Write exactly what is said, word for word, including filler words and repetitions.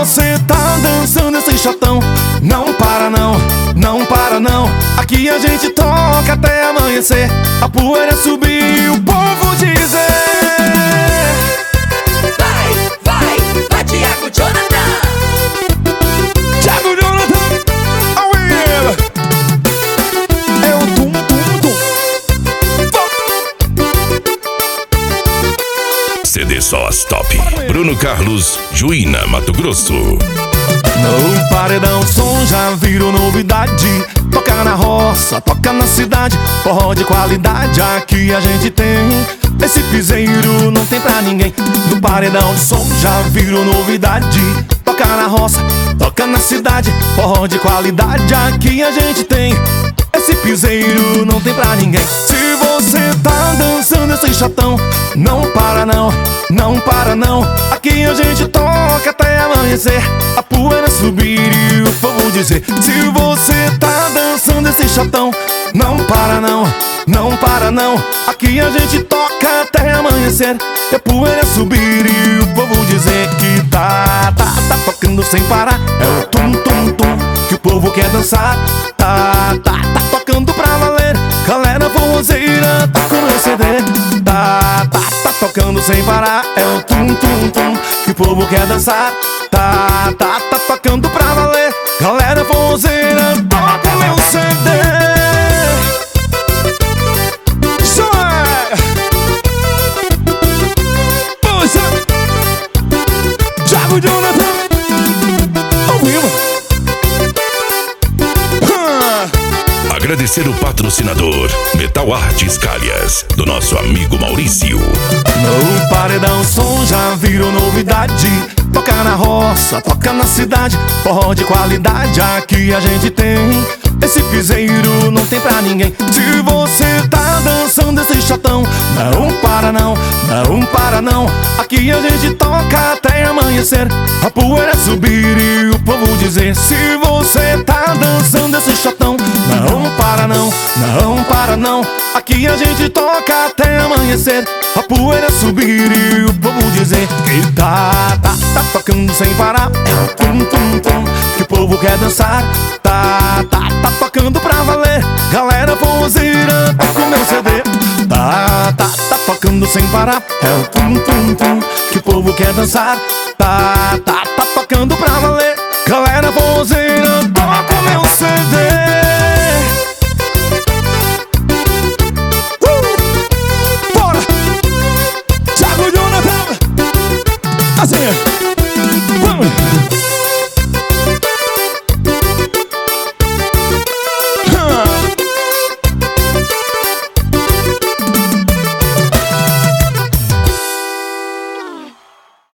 você tá dançando esse chatão, não para não, não para não. Aqui a gente toca até amanhecer, a poeira subir e o povo dizer: vai, vai, vai, Thiago Jonathan. Thiago Jonathan, ao vivo. É o tum, tum, tum. C D Sós Top. Bruno Carlos, Juína, Mato Grosso. No paredão o som já virou novidade. Toca na roça, toca na cidade, forró de qualidade aqui a gente tem. Esse piseiro não tem pra ninguém. No paredão o som já virou novidade. Toca na roça, toca na cidade, forró de qualidade aqui a gente tem. Esse piseiro não tem pra ninguém. Se você tá dançando esse chatão, não para não, não para não. Aqui a gente toca até amanhecer, a poeira subir e o povo dizer: se você tá dançando esse chatão, não para não, não para não. Aqui a gente toca até amanhecer, a poeira subir e o povo dizer que tá, tá, tá tocando sem parar. É o tum, tum, tum que o povo quer dançar. Tá, tá, tá tocando pra valer. Galera forrozeira, tá com meu C D. Tá, tá, tá tocando sem parar. É o tum, tum, tum que o povo quer dançar. Tá, tá, tá tocando pra valer. Galera forrozeira, toca o meu C D. Isso é! Poxa! Thiago Jonathan, ao vivo. Agradecer o patrocinador Metal Artes Calhas, do nosso amigo Maurício. No paredão o som já virou novidade. Toca na roça, toca na cidade, forró de qualidade aqui a gente tem. Esse piseiro não tem pra ninguém. Se você tá dançando esse chatão, não para não, não para não. Aqui a gente toca até amanhecer, a poeira subir e o povo dizer: se você tá dançando esse chatão, não para não, não para não. Aqui a gente toca até amanhecer, a poeira subir e o povo dizer que tá, tá, tá tocando sem parar. É o tum, tum, tum que o povo quer dançar. Tá, tá, tá tocando pra valer. Galera forrozeira, tá com meu C D. Tá, tá, tá tocando sem parar. É o tum, tum, tum que o povo quer dançar. Tá, tá, tá tocando pra valer. Galera forrozeira, toca o meu C D. Uh! Bora! Thiago Jonathan! Assim é.